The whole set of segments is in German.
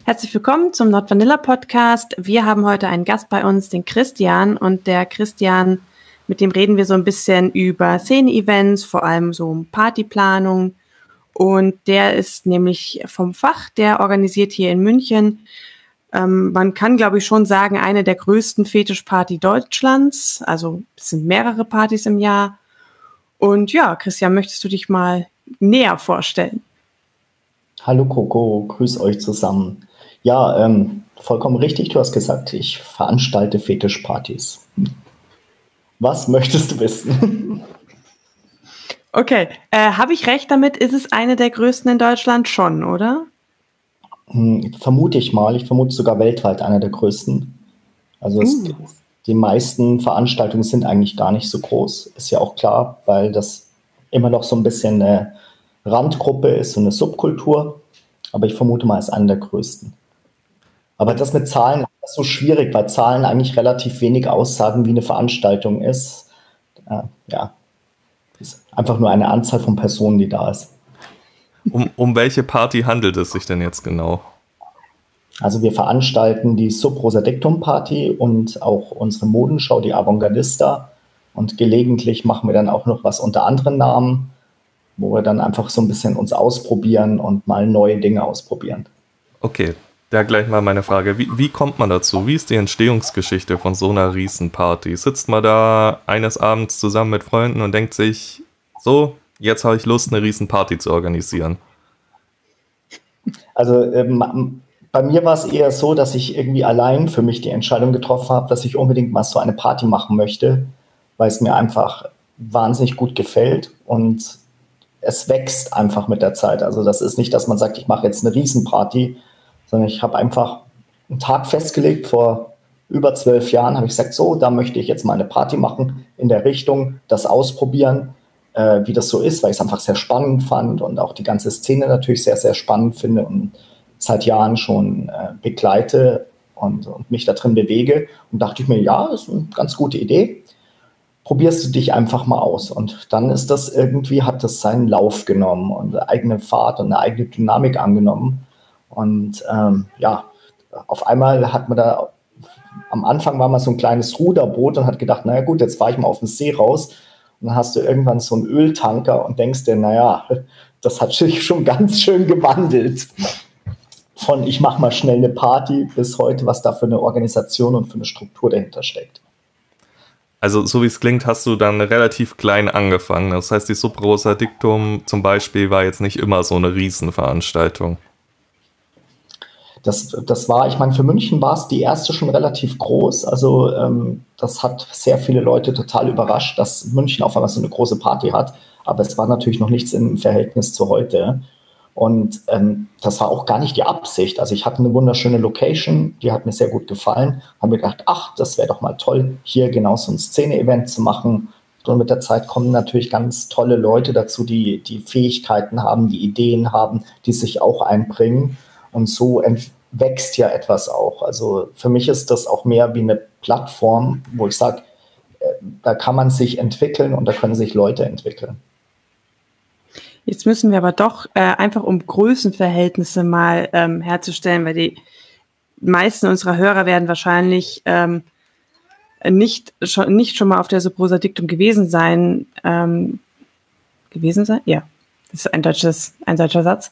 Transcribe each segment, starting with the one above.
Herzlich willkommen zum Not Vanilla Podcast. Wir haben heute einen Gast bei uns, den Christian. Und der Christian, mit dem reden wir so ein bisschen über Szene-Events, vor allem so Partyplanung. Und der ist nämlich vom Fach, der organisiert hier in München, man kann, glaube ich, schon sagen, eine der größten Fetischparty Deutschlands. Also es sind mehrere Partys im Jahr. Und ja, Christian, möchtest du dich mal näher vorstellen? Hallo Coco, grüß euch zusammen. Ja, vollkommen richtig, du hast gesagt, ich veranstalte Fetischpartys. Was möchtest du wissen? Okay, habe ich recht damit? Ist es eine der größten in Deutschland schon, oder? Vermute ich mal. Ich vermute sogar weltweit einer der größten. Also die meisten Veranstaltungen sind eigentlich gar nicht so groß. Ist ja auch klar, weil das immer noch so ein bisschen eine Randgruppe ist, so eine Subkultur. Aber ich vermute mal, es ist einer der größten. Aber das mit Zahlen ist so schwierig, weil Zahlen eigentlich relativ wenig aussagen, wie eine Veranstaltung ist. Ja, ist einfach nur eine Anzahl von Personen, die da ist. Um welche Party handelt es sich denn jetzt genau? Also wir veranstalten die Sub Rosa Dictum Party und auch unsere Modenschau, die Avantgardista. Und gelegentlich machen wir dann auch noch was unter anderen Namen, wo wir dann einfach so ein bisschen uns ausprobieren und mal neue Dinge ausprobieren. Okay, da gleich mal meine Frage. Wie kommt man dazu? Wie ist die Entstehungsgeschichte von so einer Riesenparty? Sitzt man da eines Abends zusammen mit Freunden und denkt sich, so, jetzt habe ich Lust, eine Riesenparty zu organisieren? Also bei mir war es eher so, dass ich irgendwie allein für mich die Entscheidung getroffen habe, dass ich unbedingt mal so eine Party machen möchte, weil es mir einfach wahnsinnig gut gefällt und es wächst einfach mit der Zeit. Also das ist nicht, dass man sagt, ich mache jetzt eine Riesenparty, sondern ich habe einfach einen Tag festgelegt. Vor über 12 Jahren habe ich gesagt, so, da möchte ich jetzt mal eine Party machen in der Richtung, das ausprobieren, wie das so ist, weil ich es einfach sehr spannend fand und auch die ganze Szene natürlich sehr, sehr spannend finde und seit Jahren schon begleite und mich da drin bewege. Und dachte ich mir, ja, das ist eine ganz gute Idee. Probierst du dich einfach mal aus. Und dann ist das irgendwie, hat das seinen Lauf genommen und eine eigene Fahrt und eine eigene Dynamik angenommen. Und ja, auf einmal hat man da, am Anfang war man so ein kleines Ruderboot und hat gedacht, naja gut, jetzt fahre ich mal auf den See raus. Und dann hast du irgendwann so einen Öltanker und denkst dir, naja, das hat sich schon ganz schön gewandelt. Von ich mache mal schnell eine Party bis heute, was da für eine Organisation und für eine Struktur dahinter steckt. Also so wie es klingt, hast du dann relativ klein angefangen. Das heißt, die Sub Rosa Dictum zum Beispiel war jetzt nicht immer so eine Riesenveranstaltung. Das war, ich meine, für München war es die erste schon relativ groß. Also das hat sehr viele Leute total überrascht, dass München auf einmal so eine große Party hat. Aber es war natürlich noch nichts im Verhältnis zu heute. Und das war auch gar nicht die Absicht. Also ich hatte eine wunderschöne Location, die hat mir sehr gut gefallen. Habe mir gedacht, ach, das wäre doch mal toll, hier genau so ein Szene-Event zu machen. Und mit der Zeit kommen natürlich ganz tolle Leute dazu, die Fähigkeiten haben, die Ideen haben, die sich auch einbringen. Und so wächst ja etwas auch. Also für mich ist das auch mehr wie eine Plattform, wo ich sage, da kann man sich entwickeln und da können sich Leute entwickeln. Jetzt müssen wir aber doch einfach, um Größenverhältnisse mal herzustellen, weil die meisten unserer Hörer werden wahrscheinlich nicht schon mal auf der Sub Rosa Dictum gewesen sein. Ja, das ist ein deutscher Satz.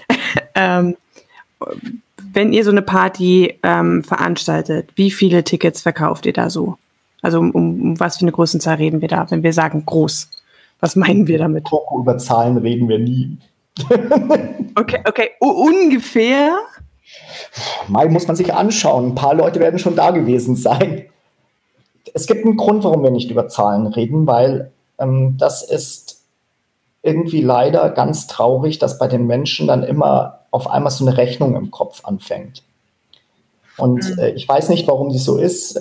Wenn ihr so eine Party veranstaltet, wie viele Tickets verkauft ihr da so? Also um was für eine Größenzahl reden wir da, wenn wir sagen groß? Was meinen wir damit? Über Zahlen reden wir nie. Okay, ungefähr? Mal muss man sich anschauen. Ein paar Leute werden schon da gewesen sein. Es gibt einen Grund, warum wir nicht über Zahlen reden, weil das ist irgendwie leider ganz traurig, dass bei den Menschen dann immer auf einmal so eine Rechnung im Kopf anfängt. Und ich weiß nicht, warum die so ist.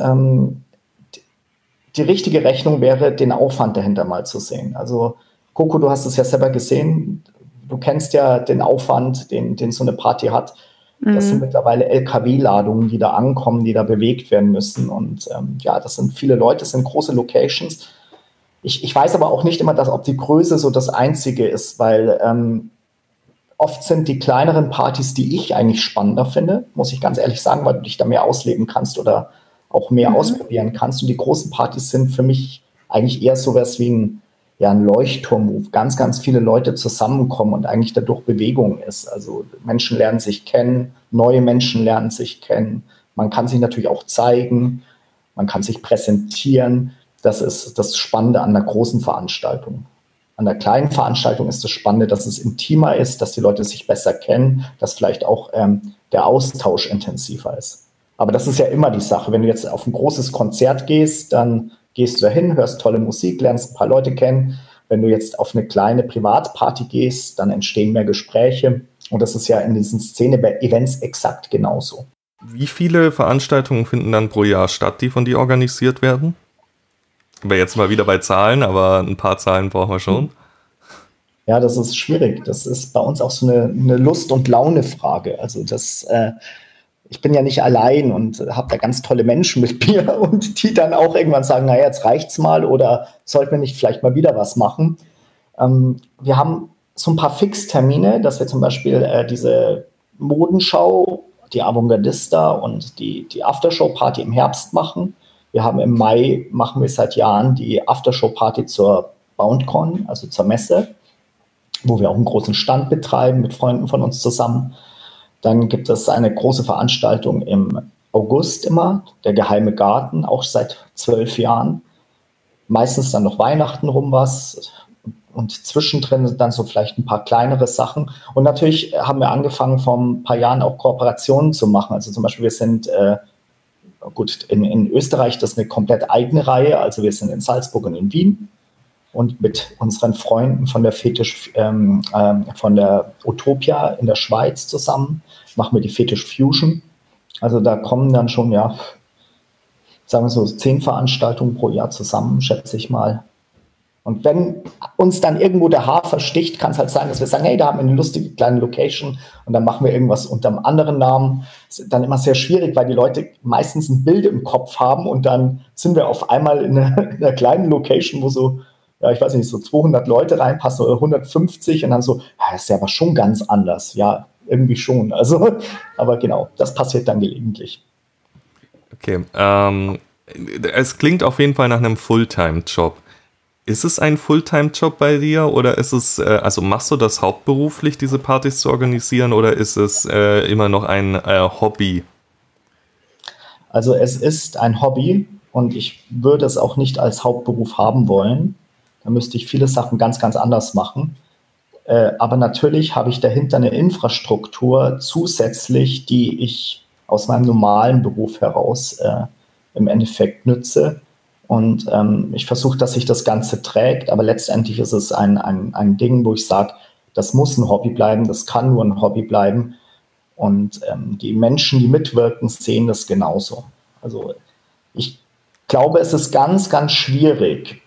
Die richtige Rechnung wäre, den Aufwand dahinter mal zu sehen. Also Coco, du hast es ja selber gesehen. Du kennst ja den Aufwand, den so eine Party hat. Das sind mittlerweile LKW-Ladungen, die da ankommen, die da bewegt werden müssen. Und ja, das sind viele Leute, das sind große Locations. Ich weiß aber auch nicht immer, ob die Größe so das Einzige ist, weil oft sind die kleineren Partys, die ich eigentlich spannender finde, muss ich ganz ehrlich sagen, weil du dich da mehr ausleben kannst oder auch mehr ausprobieren kannst. Und die großen Partys sind für mich eigentlich eher sowas wie ein Leuchtturm, wo ganz, ganz viele Leute zusammenkommen und eigentlich dadurch Bewegung ist. Also Menschen lernen sich kennen, neue Menschen lernen sich kennen. Man kann sich natürlich auch zeigen, man kann sich präsentieren. Das ist das Spannende an einer großen Veranstaltung. An der kleinen Veranstaltung ist das Spannende, dass es intimer ist, dass die Leute sich besser kennen, dass vielleicht auch der Austausch intensiver ist. Aber das ist ja immer die Sache. Wenn du jetzt auf ein großes Konzert gehst, dann gehst du dahin, hörst tolle Musik, lernst ein paar Leute kennen. Wenn du jetzt auf eine kleine Privatparty gehst, dann entstehen mehr Gespräche. Und das ist ja in diesen Szene-Events exakt genauso. Wie viele Veranstaltungen finden dann pro Jahr statt, die von dir organisiert werden? Wäre jetzt mal wieder bei Zahlen, aber ein paar Zahlen brauchen wir schon. Ja, das ist schwierig. Das ist bei uns auch so eine Lust- und Laune-Frage. Also ich bin ja nicht allein und habe da ganz tolle Menschen mit mir und die dann auch irgendwann sagen, naja, jetzt reicht's mal oder sollten wir nicht vielleicht mal wieder was machen. Wir haben so ein paar Fixtermine, dass wir zum Beispiel diese Modenschau, die Avantgardista und die Aftershow-Party im Herbst machen. Wir haben im Mai, machen wir seit Jahren die Aftershow-Party zur BoundCon, also zur Messe, wo wir auch einen großen Stand betreiben mit Freunden von uns zusammen. Dann gibt es eine große Veranstaltung im August immer, der Geheime Garten, auch seit 12 Jahren. Meistens dann noch Weihnachten rum was und zwischendrin sind dann so vielleicht ein paar kleinere Sachen. Und natürlich haben wir angefangen, vor ein paar Jahren auch Kooperationen zu machen. Also zum Beispiel, wir sind in Österreich, das ist eine komplett eigene Reihe. Also wir sind in Salzburg und in Wien. Und mit unseren Freunden von der von der Utopia in der Schweiz zusammen machen wir die Fetish Fusion. Also da kommen dann schon, ja, sagen wir so, 10 Veranstaltungen pro Jahr zusammen, schätze ich mal. Und wenn uns dann irgendwo der Hafer sticht, kann es halt sein, dass wir sagen, hey, da haben wir eine lustige kleine Location und dann machen wir irgendwas unter einem anderen Namen. Das ist dann immer sehr schwierig, weil die Leute meistens ein Bild im Kopf haben und dann sind wir auf einmal in einer kleinen Location, wo so, ja, ich weiß nicht, so 200 Leute reinpassen oder 150 und dann so, ja, das ist ja aber schon ganz anders. Ja, irgendwie schon. Also, aber genau, das passiert dann gelegentlich. Okay, es klingt auf jeden Fall nach einem Fulltime-Job. Ist es ein Fulltime-Job bei dir oder ist es, also machst du das hauptberuflich, diese Partys zu organisieren, oder ist es immer noch ein Hobby? Also es ist ein Hobby und ich würde es auch nicht als Hauptberuf haben wollen. Da müsste ich viele Sachen ganz, ganz anders machen. Aber natürlich habe ich dahinter eine Infrastruktur zusätzlich, die ich aus meinem normalen Beruf heraus im Endeffekt nütze. Und ich versuche, dass sich das Ganze trägt. Aber letztendlich ist es ein Ding, wo ich sage, das muss ein Hobby bleiben, das kann nur ein Hobby bleiben. Und die Menschen, die mitwirken, sehen das genauso. Also ich glaube, es ist ganz, ganz schwierig,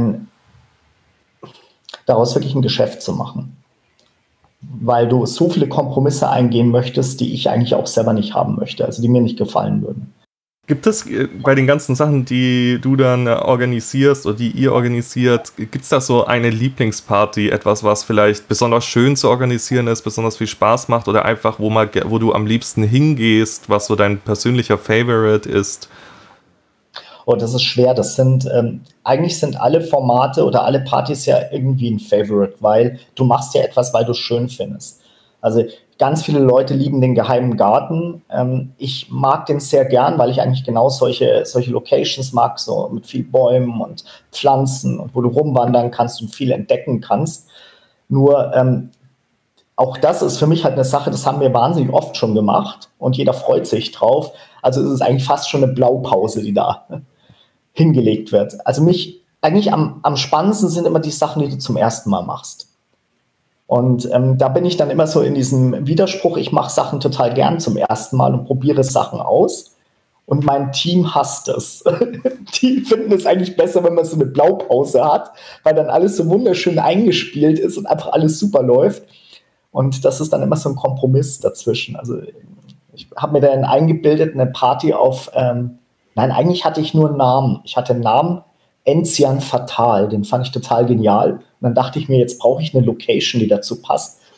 daraus wirklich ein Geschäft zu machen, weil du so viele Kompromisse eingehen möchtest, die ich eigentlich auch selber nicht haben möchte, also die mir nicht gefallen würden. Gibt es bei den ganzen Sachen, die du dann organisierst oder die ihr organisiert, gibt es da so eine Lieblingsparty, etwas, was vielleicht besonders schön zu organisieren ist, besonders viel Spaß macht oder einfach, wo du am liebsten hingehst, was so dein persönlicher Favorite ist? Oh, das ist schwer. Eigentlich sind alle Formate oder alle Partys ja irgendwie ein Favorite, weil du machst ja etwas, weil du es schön findest. Also ganz viele Leute lieben den Geheimen Garten. Ich mag den sehr gern, weil ich eigentlich genau solche Locations mag, so mit viel Bäumen und Pflanzen und wo du rumwandern kannst und viel entdecken kannst. Nur auch das ist für mich halt eine Sache, das haben wir wahnsinnig oft schon gemacht und jeder freut sich drauf. Also es ist eigentlich fast schon eine Blaupause, die da hingelegt wird. Also eigentlich am spannendsten sind immer die Sachen, die du zum ersten Mal machst. Und da bin ich dann immer so in diesem Widerspruch, ich mache Sachen total gern zum ersten Mal und probiere Sachen aus. Und mein Team hasst es. Die finden es eigentlich besser, wenn man so eine Blaupause hat, weil dann alles so wunderschön eingespielt ist und einfach alles super läuft. Und das ist dann immer so ein Kompromiss dazwischen. Also ich habe mir dann eingebildet, eine Party nein, eigentlich hatte ich nur einen Namen. Ich hatte einen Namen, Enzian Fatal. Den fand ich total genial. Und dann dachte ich mir, jetzt brauche ich eine Location, die dazu passt.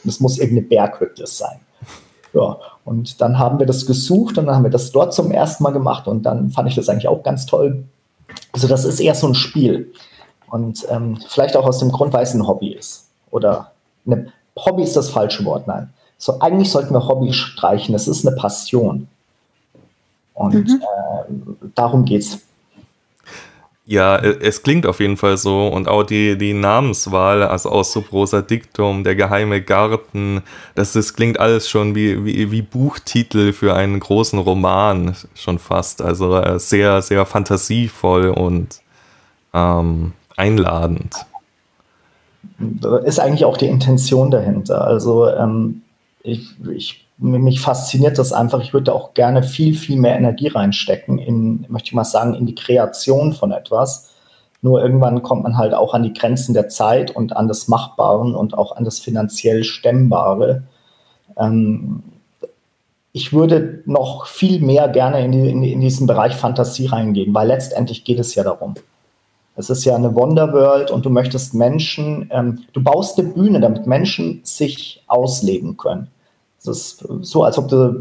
Und es muss irgendeine Berghütte sein. Ja, und dann haben wir das gesucht und dann haben wir das dort zum ersten Mal gemacht und dann fand ich das eigentlich auch ganz toll. Also das ist eher so ein Spiel und vielleicht auch aus dem Grund, weil es ein Hobby ist. Oder Hobby ist das falsche Wort, nein. So, eigentlich sollten wir Hobby streichen, es ist eine Passion. Und darum geht's. Ja, es klingt auf jeden Fall so und auch die Namenswahl, also aus so Prosa Dictum, der geheime Garten, das klingt alles schon wie Buchtitel für einen großen Roman schon fast, also sehr, sehr fantasievoll und einladend. Ist eigentlich auch die Intention dahinter, also mich fasziniert das einfach. Ich würde auch gerne viel, viel mehr Energie reinstecken möchte ich mal sagen, in die Kreation von etwas. Nur irgendwann kommt man halt auch an die Grenzen der Zeit und an das Machbare und auch an das finanziell Stemmbare. Ich würde noch viel mehr gerne in diesen Bereich Fantasie reingehen, weil letztendlich geht es ja darum. Es ist ja eine Wonderworld und du möchtest Menschen, du baust eine Bühne, damit Menschen sich ausleben können. Das ist so, als ob du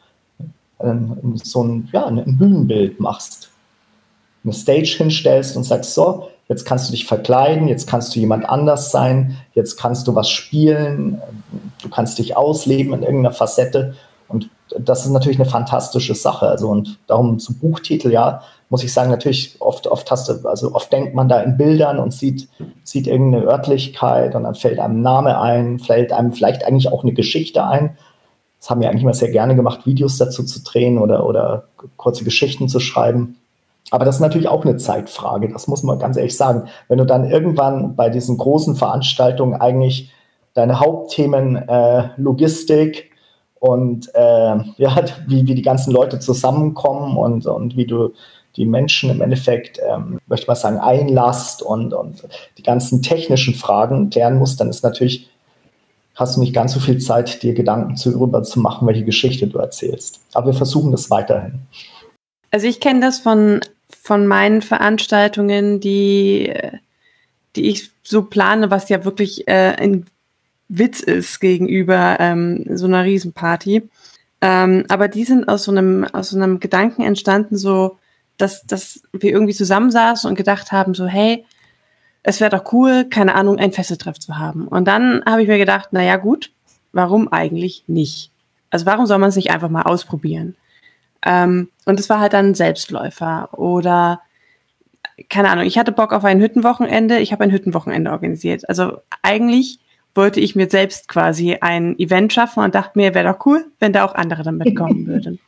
ein Bühnenbild machst. Eine Stage hinstellst und sagst, so, jetzt kannst du dich verkleiden, jetzt kannst du jemand anders sein, jetzt kannst du was spielen, du kannst dich ausleben in irgendeiner Facette. Und das ist natürlich eine fantastische Sache. Also, und darum zu Buchtitel, ja, muss ich sagen, natürlich oft denkt man da in Bildern und sieht irgendeine Örtlichkeit und dann fällt einem ein Name ein, fällt einem vielleicht eigentlich auch eine Geschichte ein. Das haben wir eigentlich immer sehr gerne gemacht, Videos dazu zu drehen oder kurze Geschichten zu schreiben. Aber das ist natürlich auch eine Zeitfrage, das muss man ganz ehrlich sagen. Wenn du dann irgendwann bei diesen großen Veranstaltungen eigentlich deine Hauptthemen Logistik und wie die ganzen Leute zusammenkommen und wie du die Menschen im Endeffekt, möchte ich mal sagen, einlasst und die ganzen technischen Fragen klären musst, dann ist natürlich, hast du nicht ganz so viel Zeit, dir Gedanken darüber zu machen, welche Geschichte du erzählst. Aber wir versuchen das weiterhin. Also ich kenne das von meinen Veranstaltungen, die ich so plane, was ja wirklich ein Witz ist gegenüber so einer Riesenparty. Aber die sind aus so einem Gedanken entstanden, so, dass wir irgendwie zusammensaßen und gedacht haben, so, hey, es wäre doch cool, keine Ahnung, ein Fesseltreff zu haben. Und dann habe ich mir gedacht, naja gut, warum eigentlich nicht? Also warum soll man es nicht einfach mal ausprobieren? Und es war halt dann ein Selbstläufer oder, keine Ahnung, ich hatte Bock auf ein Hüttenwochenende, ich habe ein Hüttenwochenende organisiert. Also eigentlich wollte ich mir selbst quasi ein Event schaffen und dachte mir, wäre doch cool, wenn da auch andere dann mitkommen würden.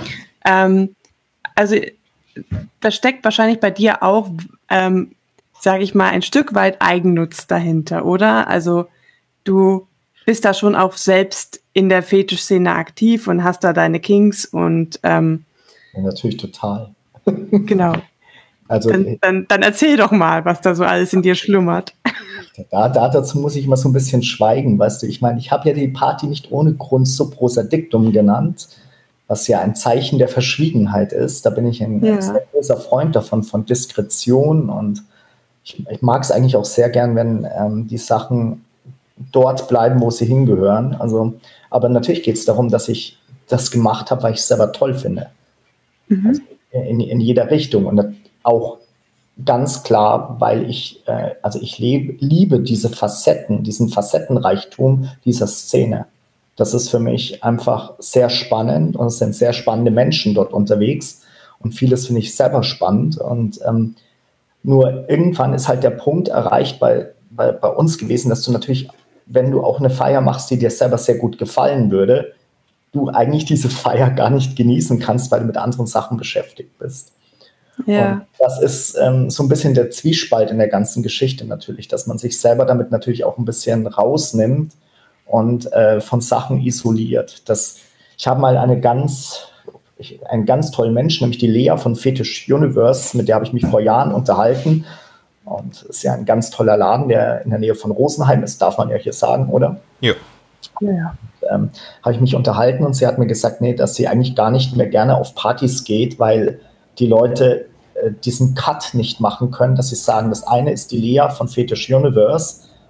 Also da steckt wahrscheinlich bei dir auch, sage ich mal, ein Stück weit Eigennutz dahinter, oder? Also du bist da schon auch selbst in der Fetischszene aktiv und hast da deine Kinks und ja, natürlich total. Genau. Also dann erzähl doch mal, was da so alles in dir schlummert. Dazu muss ich immer so ein bisschen schweigen, weißt du. Ich meine, ich habe ja die Party nicht ohne Grund so Prosa Dictum genannt, was ja ein Zeichen der Verschwiegenheit ist. Da bin ich ein sehr großer Freund davon, von Diskretion, und ich mag es eigentlich auch sehr gern, wenn die Sachen dort bleiben, wo sie hingehören. Also, aber natürlich geht es darum, dass ich das gemacht habe, weil ich es selber toll finde. Mhm. Also in jeder Richtung. Und auch ganz klar, weil ich liebe diese Facetten, diesen Facettenreichtum dieser Szene. Das ist für mich einfach sehr spannend und es sind sehr spannende Menschen dort unterwegs und vieles finde ich selber spannend. Und nur irgendwann ist halt der Punkt erreicht bei uns gewesen, dass du natürlich, wenn du auch eine Feier machst, die dir selber sehr gut gefallen würde, du eigentlich diese Feier gar nicht genießen kannst, weil du mit anderen Sachen beschäftigt bist. Ja. Und das ist so ein bisschen der Zwiespalt in der ganzen Geschichte natürlich, dass man sich selber damit natürlich auch ein bisschen rausnimmt und von Sachen isoliert. Ich habe mal einen ganz tollen Menschen, nämlich die Lea von Fetish Universe, mit der habe ich mich vor Jahren unterhalten. Und es ist ja ein ganz toller Laden, der in der Nähe von Rosenheim ist, darf man ja hier sagen, oder? Ja. Ja. Habe ich mich unterhalten und sie hat mir gesagt, nee, dass sie eigentlich gar nicht mehr gerne auf Partys geht, weil die Leute diesen Cut nicht machen können, dass sie sagen, das eine ist die Lea von Fetish Universe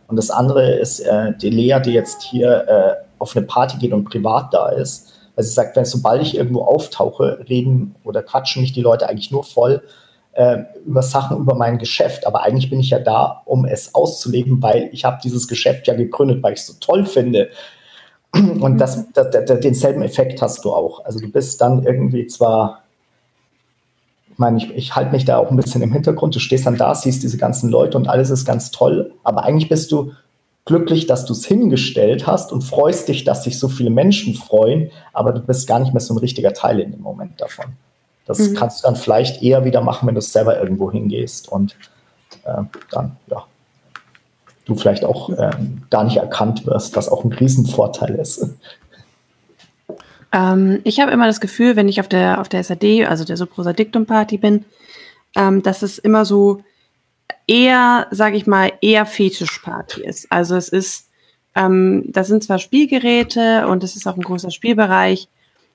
Und das andere ist die Lea, die jetzt hier auf eine Party geht und privat da ist. Also sie sagt, sobald ich irgendwo auftauche, reden oder quatschen mich die Leute eigentlich nur voll über Sachen, über mein Geschäft. Aber eigentlich bin ich ja da, um es auszuleben, weil ich habe dieses Geschäft ja gegründet, weil ich es so toll finde. Und denselben Effekt hast du auch. Also du bist dann irgendwie zwar, ich meine, ich halte mich da auch ein bisschen im Hintergrund, du stehst dann da, siehst diese ganzen Leute und alles ist ganz toll, aber eigentlich bist du glücklich, dass du es hingestellt hast und freust dich, dass sich so viele Menschen freuen, aber du bist gar nicht mehr so ein richtiger Teil in dem Moment davon. Das kannst du dann vielleicht eher wieder machen, wenn du selber irgendwo hingehst und dann, ja, du vielleicht auch gar nicht erkannt wirst, was auch ein Riesenvorteil ist. Ich habe immer das Gefühl, wenn ich auf der SAD, also der Subrosadictum-Party bin, dass es immer so eher, sage ich mal, eher Fetischparty ist. Also es ist, das sind zwar Spielgeräte und es ist auch ein großer Spielbereich,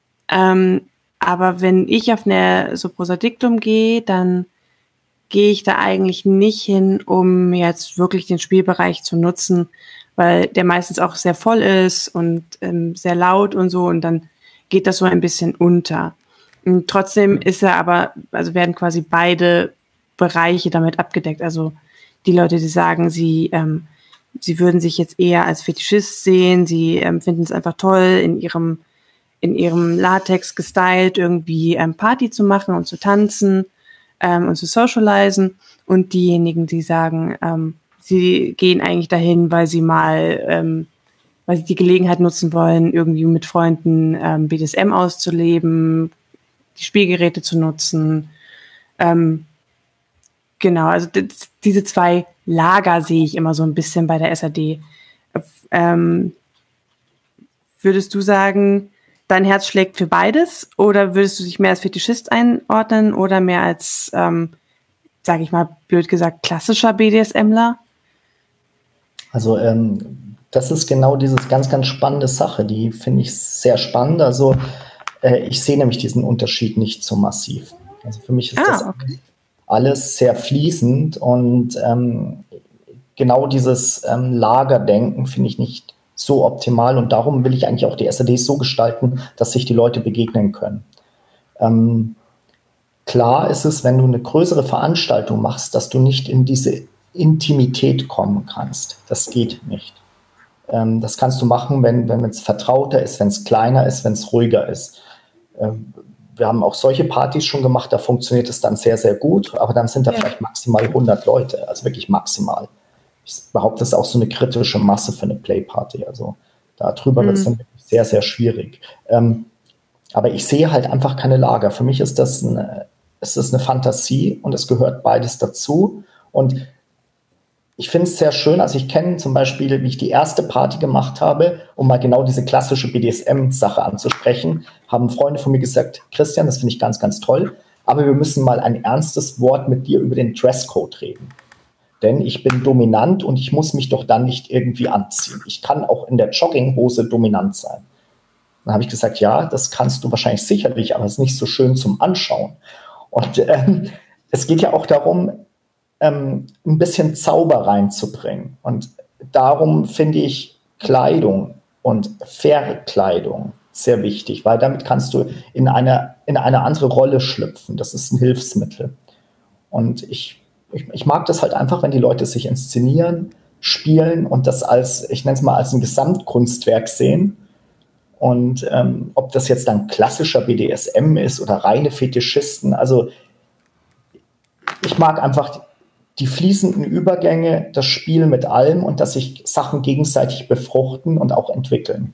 aber wenn ich auf eine Subrosadictum gehe, dann gehe ich da eigentlich nicht hin, um jetzt wirklich den Spielbereich zu nutzen, weil der meistens auch sehr voll ist und sehr laut und so und dann geht das so ein bisschen unter. Und trotzdem ist also werden quasi beide Bereiche damit abgedeckt. Also die Leute, die sagen, sie würden sich jetzt eher als Fetischist sehen, sie finden es einfach toll, in ihrem Latex gestylt irgendwie Party zu machen und zu tanzen und zu socialisen. Und diejenigen, die sagen, sie gehen eigentlich dahin, weil sie weil sie die Gelegenheit nutzen wollen, irgendwie mit Freunden BDSM auszuleben, die Spielgeräte zu nutzen. Genau, also diese zwei Lager sehe ich immer so ein bisschen bei der SAD. Würdest du sagen, dein Herz schlägt für beides oder würdest du dich mehr als Fetischist einordnen oder mehr als, sage ich mal, blöd gesagt, klassischer BDSMler? Also das ist genau dieses ganz, ganz spannende Sache, die finde ich sehr spannend. Also ich sehe nämlich diesen Unterschied nicht so massiv. Also für mich ist das alles sehr fließend und genau dieses Lagerdenken finde ich nicht so optimal und darum will ich eigentlich auch die SADs so gestalten, dass sich die Leute begegnen können. Klar ist es, wenn du eine größere Veranstaltung machst, dass du nicht in diese Intimität kommen kannst. Das geht nicht. Das kannst du machen, wenn es vertrauter ist, wenn es kleiner ist, wenn es ruhiger ist. Wir haben auch solche Partys schon gemacht, da funktioniert es dann sehr, sehr gut, aber dann sind da vielleicht maximal 100 Leute, also wirklich maximal. Ich behaupte, das ist auch so eine kritische Masse für eine Playparty, also darüber wird es dann wirklich sehr, sehr schwierig. Aber ich sehe halt einfach keine Lager. Für mich ist das eine Fantasie und es gehört beides dazu und ich finde es sehr schön, also ich kenne zum Beispiel, wie ich die erste Party gemacht habe, um mal genau diese klassische BDSM-Sache anzusprechen, haben Freunde von mir gesagt, Christian, das finde ich ganz, ganz toll, aber wir müssen mal ein ernstes Wort mit dir über den Dresscode reden. Denn ich bin dominant und ich muss mich doch dann nicht irgendwie anziehen. Ich kann auch in der Jogginghose dominant sein. Dann habe ich gesagt, ja, das kannst du wahrscheinlich sicherlich, aber es ist nicht so schön zum Anschauen. Und es geht ja auch darum, ein bisschen Zauber reinzubringen. Und darum finde ich Kleidung und Verkleidung sehr wichtig, weil damit kannst du in eine andere Rolle schlüpfen. Das ist ein Hilfsmittel. Und ich mag das halt einfach, wenn die Leute sich inszenieren, spielen und das ich nenne es mal als ein Gesamtkunstwerk sehen. Und ob das jetzt dann klassischer BDSM ist oder reine Fetischisten, also ich mag einfach die fließenden Übergänge, das Spiel mit allem und dass sich Sachen gegenseitig befruchten und auch entwickeln.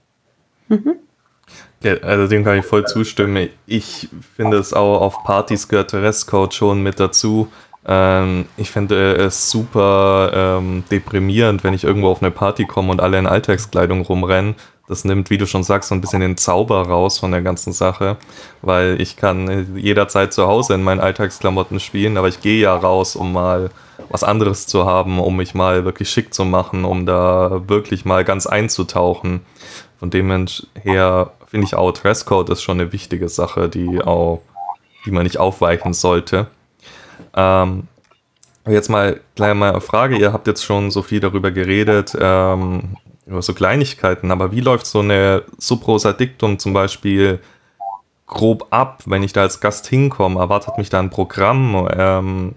Ja, also dem kann ich voll zustimmen. Ich finde es auch, auf Partys gehört Dresscode schon mit dazu. Ich finde es super deprimierend, wenn ich irgendwo auf eine Party komme und alle in Alltagskleidung rumrennen. Das nimmt, wie du schon sagst, so ein bisschen den Zauber raus von der ganzen Sache, weil ich kann jederzeit zu Hause in meinen Alltagsklamotten spielen, aber ich gehe ja raus, um mal was anderes zu haben, um mich mal wirklich schick zu machen, um da wirklich mal ganz einzutauchen. Von dem her finde ich auch, Dresscode ist schon eine wichtige Sache, die man nicht aufweichen sollte. Jetzt mal gleich mal eine Frage, ihr habt jetzt schon so viel darüber geredet, über so Kleinigkeiten, aber wie läuft so eine Subrosa Dictum zum Beispiel grob ab, wenn ich da als Gast hinkomme? Erwartet mich da ein Programm?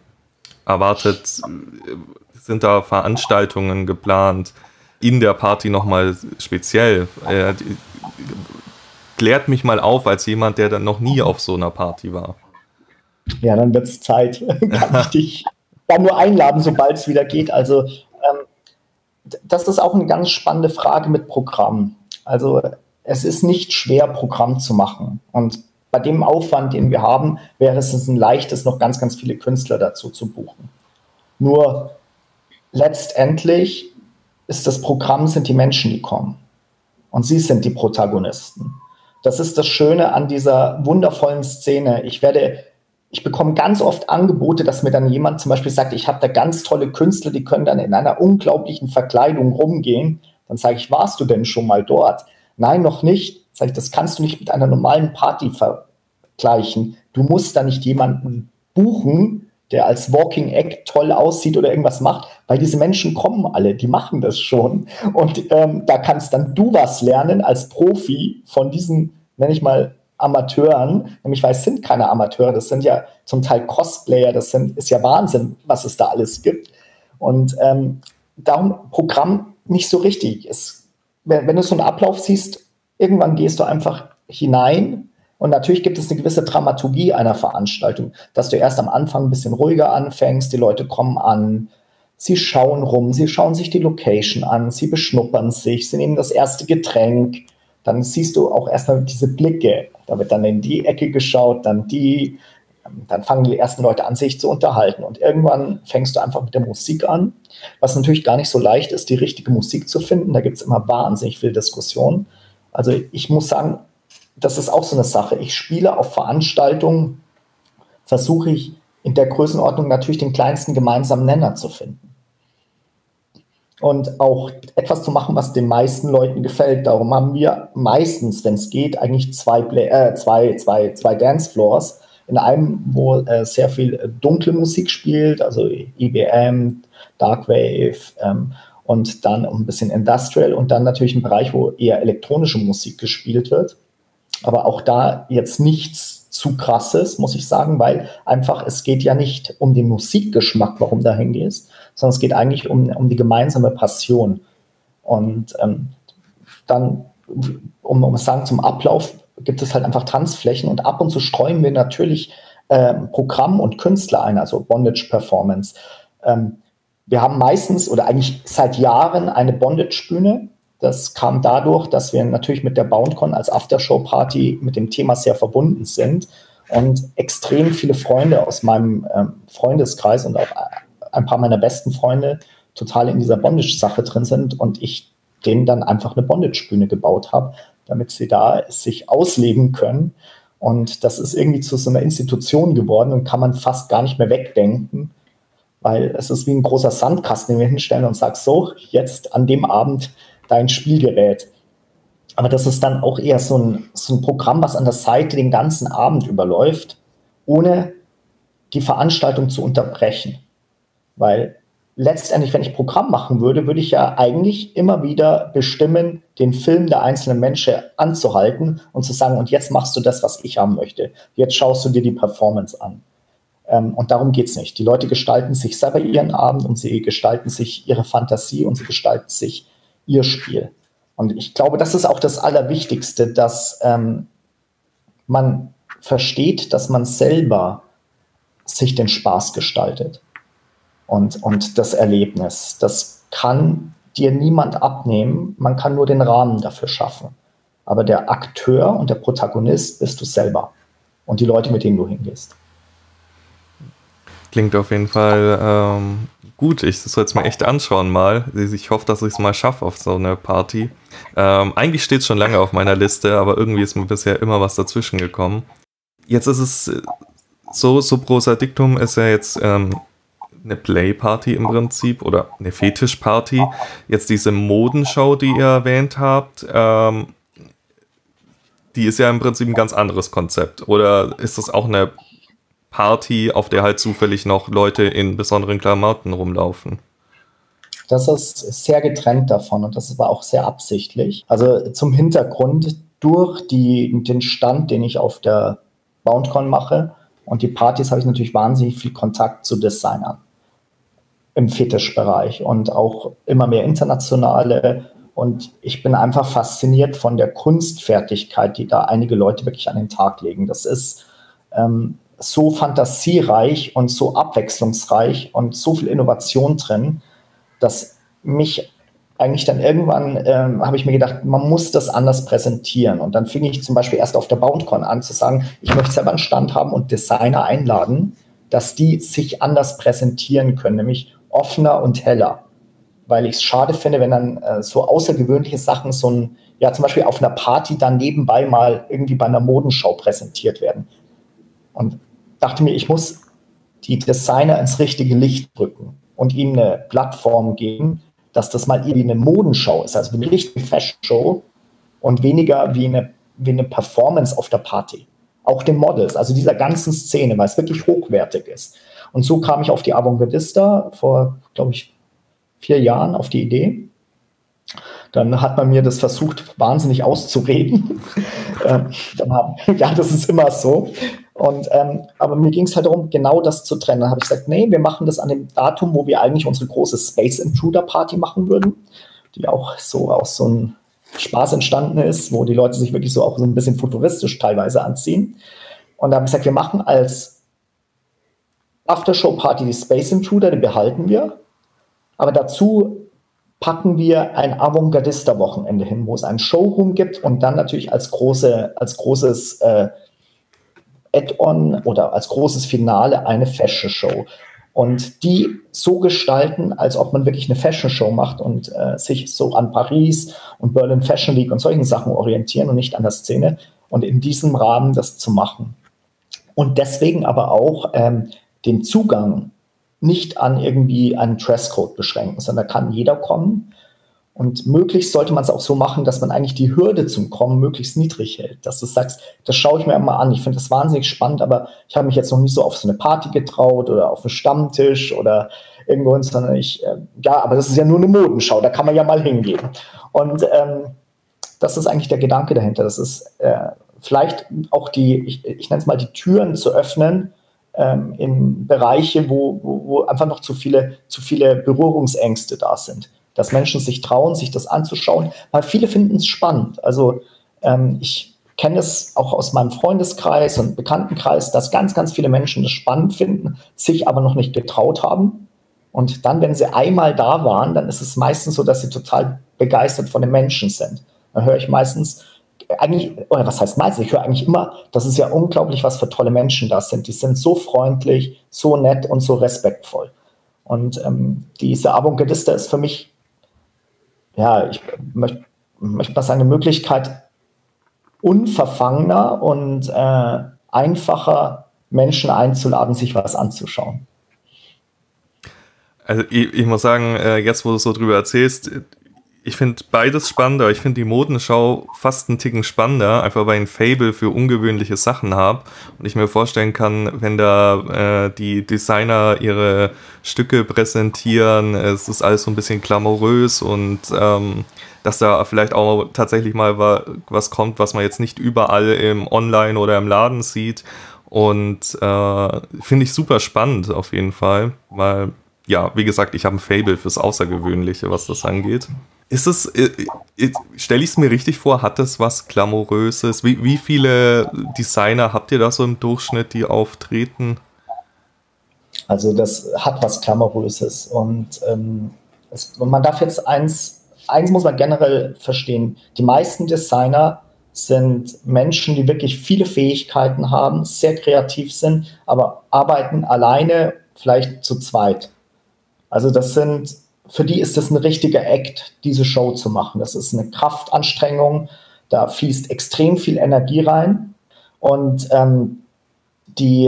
Sind da Veranstaltungen geplant? In der Party nochmal speziell? Klärt mich mal auf als jemand, der dann noch nie auf so einer Party war. Ja, dann wird es Zeit. Kann ich dich dann nur einladen, sobald es wieder geht. Also das ist auch eine ganz spannende Frage mit Programm. Also es ist nicht schwer, Programm zu machen. Und bei dem Aufwand, den wir haben, wäre es ein leichtes, noch ganz, ganz viele Künstler dazu zu buchen. Nur letztendlich ist das Programm, sind die Menschen, die kommen. Und sie sind die Protagonisten. Das ist das Schöne an dieser wundervollen Szene. Ich bekomme ganz oft Angebote, dass mir dann jemand zum Beispiel sagt, ich habe da ganz tolle Künstler, die können dann in einer unglaublichen Verkleidung rumgehen. Dann sage ich, warst du denn schon mal dort? Nein, noch nicht. Sage ich, das kannst du nicht mit einer normalen Party vergleichen. Du musst da nicht jemanden buchen, der als Walking Egg toll aussieht oder irgendwas macht, weil diese Menschen kommen alle, die machen das schon. Und da kannst dann du was lernen als Profi von diesen, nenne ich mal, Amateuren, nämlich weil es sind keine Amateure, das sind ja zum Teil Cosplayer, ist ja Wahnsinn, was es da alles gibt. Und darum Programm nicht so richtig. Wenn du so einen Ablauf siehst, irgendwann gehst du einfach hinein und natürlich gibt es eine gewisse Dramaturgie einer Veranstaltung, dass du erst am Anfang ein bisschen ruhiger anfängst, die Leute kommen an, sie schauen rum, sie schauen sich die Location an, sie beschnuppern sich, sie nehmen das erste Getränk, dann siehst du auch erstmal diese Blicke. Da wird dann in die Ecke geschaut, dann fangen die ersten Leute an, sich zu unterhalten. Und irgendwann fängst du einfach mit der Musik an, was natürlich gar nicht so leicht ist, die richtige Musik zu finden. Da gibt es immer wahnsinnig viel Diskussion. Also ich muss sagen, das ist auch so eine Sache. Ich spiele auf Veranstaltungen, versuche ich in der Größenordnung natürlich den kleinsten gemeinsamen Nenner zu finden. Und auch etwas zu machen, was den meisten Leuten gefällt. Darum haben wir meistens, wenn es geht, eigentlich zwei Dancefloors. In einem, wo sehr viel dunkle Musik spielt, also EBM, Darkwave und dann ein bisschen Industrial und dann natürlich ein Bereich, wo eher elektronische Musik gespielt wird. Aber auch da jetzt nichts zu krasses, muss ich sagen, weil einfach es geht ja nicht um den Musikgeschmack, warum du da hingehst, sondern es geht eigentlich um die gemeinsame Passion. Und dann, um es sagen, zum Ablauf gibt es halt einfach Tanzflächen und ab und zu streuen wir natürlich Programm und Künstler ein, also Bondage Performance. Wir haben meistens oder eigentlich seit Jahren eine Bondage-Bühne. Das kam dadurch, dass wir natürlich mit der BoundCon als Aftershow-Party mit dem Thema sehr verbunden sind und extrem viele Freunde aus meinem Freundeskreis und auch ein paar meiner besten Freunde total in dieser Bondage-Sache drin sind und ich denen dann einfach eine Bondage-Bühne gebaut habe, damit sie da sich ausleben können. Und das ist irgendwie zu so einer Institution geworden und kann man fast gar nicht mehr wegdenken, weil es ist wie ein großer Sandkasten, den wir hinstellen und sagst, so, jetzt an dem Abend dein Spielgerät. Aber das ist dann auch eher so ein Programm, was an der Seite den ganzen Abend überläuft, ohne die Veranstaltung zu unterbrechen. Weil letztendlich, wenn ich Programm machen würde, würde ich ja eigentlich immer wieder bestimmen, den Film der einzelnen Menschen anzuhalten und zu sagen, und jetzt machst du das, was ich haben möchte. Jetzt schaust du dir die Performance an. Und darum geht es nicht. Die Leute gestalten sich selber ihren Abend und sie gestalten sich ihre Fantasie und sie gestalten sich ihr Spiel. Und ich glaube, das ist auch das Allerwichtigste, dass man versteht, dass man selber sich den Spaß gestaltet. Und das Erlebnis, das kann dir niemand abnehmen. Man kann nur den Rahmen dafür schaffen. Aber der Akteur und der Protagonist bist du selber und die Leute, mit denen du hingehst. Klingt auf jeden Fall gut. Ich soll es mir echt anschauen mal. Ich hoffe, dass ich es mal schaffe auf so eine Party. Eigentlich steht es schon lange auf meiner Liste, aber irgendwie ist mir bisher immer was dazwischen gekommen. Jetzt ist es so, Subrosa Dictum ist ja jetzt eine Playparty im Prinzip oder eine Fetischparty. Jetzt diese Modenschau, die ihr erwähnt habt, die ist ja im Prinzip ein ganz anderes Konzept. Oder ist das auch eine Party, auf der halt zufällig noch Leute in besonderen Klamotten rumlaufen? Das ist sehr getrennt davon und das war auch sehr absichtlich. Also zum Hintergrund, durch den Stand, den ich auf der BoundCon mache und die Partys, habe ich natürlich wahnsinnig viel Kontakt zu Designern im Fetischbereich und auch immer mehr internationale. Und ich bin einfach fasziniert von der Kunstfertigkeit, die da einige Leute wirklich an den Tag legen. Das ist so fantasiereich und so abwechslungsreich und so viel Innovation drin, dass mich eigentlich dann irgendwann, habe ich mir gedacht, man muss das anders präsentieren. Und dann fing ich zum Beispiel erst auf der BoundCon an zu sagen, ich möchte selber einen Stand haben und Designer einladen, dass die sich anders präsentieren können, nämlich offener und heller. Weil ich es schade finde, wenn dann so außergewöhnliche Sachen, zum Beispiel auf einer Party dann nebenbei mal irgendwie bei einer Modenschau präsentiert werden. Und dachte mir, ich muss die Designer ins richtige Licht rücken und ihnen eine Plattform geben, dass das mal wie eine Modenschau ist, also wie eine richtige Fashion-Show und weniger wie eine Performance auf der Party. Auch den Models, also dieser ganzen Szene, weil es wirklich hochwertig ist. Und so kam ich auf die Avantgardista vor, glaube ich, 4 Jahren auf die Idee. Dann hat man mir das versucht, wahnsinnig auszureden. Das ist immer so. Aber mir ging es halt darum, genau das zu trennen. Dann habe ich gesagt, nee, wir machen das an dem Datum, wo wir eigentlich unsere große Space Intruder Party machen würden, die auch so aus so einem Spaß entstanden ist, wo die Leute sich wirklich so auch so ein bisschen futuristisch teilweise anziehen. Und da habe ich gesagt, wir machen als Aftershow-Party die Space Intruder, die behalten wir. Aber dazu packen wir ein Avantgardista-Wochenende hin, wo es einen Showroom gibt und dann natürlich als großes Add-on oder als großes Finale eine Fashion-Show. Und die so gestalten, als ob man wirklich eine Fashion-Show macht und sich so an Paris und Berlin Fashion Week und solchen Sachen orientieren und nicht an der Szene. Und in diesem Rahmen das zu machen. Und deswegen aber auch den Zugang nicht an irgendwie einen Dresscode beschränken, sondern da kann jeder kommen. Und möglichst sollte man es auch so machen, dass man eigentlich die Hürde zum Kommen möglichst niedrig hält. Dass du sagst, das schaue ich mir immer an. Ich finde das wahnsinnig spannend, aber ich habe mich jetzt noch nicht so auf so eine Party getraut oder auf einen Stammtisch oder irgendwo, sondern aber das ist ja nur eine Modenschau, da kann man ja mal hingehen. Und das ist eigentlich der Gedanke dahinter. Das ist vielleicht auch ich nenne es mal die Türen zu öffnen, in Bereiche, wo einfach noch zu viele Berührungsängste da sind. Dass Menschen sich trauen, sich das anzuschauen, weil viele finden es spannend. Also ich kenne es auch aus meinem Freundeskreis und Bekanntenkreis, dass ganz, ganz viele Menschen das spannend finden, sich aber noch nicht getraut haben. Und dann, wenn sie einmal da waren, dann ist es meistens so, dass sie total begeistert von den Menschen sind. Dann höre ich meistens, oder was heißt meistens, ich höre eigentlich immer, das ist ja unglaublich, was für tolle Menschen das sind. Die sind so freundlich, so nett und so respektvoll. Und diese Avantgardista ist für mich, ich möchte mal sagen, eine Möglichkeit, unverfangener und einfacher Menschen einzuladen, sich was anzuschauen. Also ich muss sagen, jetzt wo du so drüber erzählst, ich finde beides spannender. Ich finde die Modenschau fast einen Ticken spannender, einfach weil ich ein Faible für ungewöhnliche Sachen habe. Und ich mir vorstellen kann, wenn da die Designer ihre Stücke präsentieren, es ist alles so ein bisschen glamourös und dass da vielleicht auch tatsächlich mal was kommt, was man jetzt nicht überall im Online oder im Laden sieht. Und finde ich super spannend auf jeden Fall, weil, ja, wie gesagt, ich habe ein Faible fürs Außergewöhnliche, was das angeht. Ist es, stelle ich es mir richtig vor, hat das was Glamouröses? Wie viele Designer habt ihr da so im Durchschnitt, die auftreten? Also das hat was Glamouröses und man darf jetzt eins muss man generell verstehen, die meisten Designer sind Menschen, die wirklich viele Fähigkeiten haben, sehr kreativ sind, aber arbeiten alleine, vielleicht zu zweit. Also für die ist das ein richtiger Act, diese Show zu machen. Das ist eine Kraftanstrengung, da fließt extrem viel Energie rein und die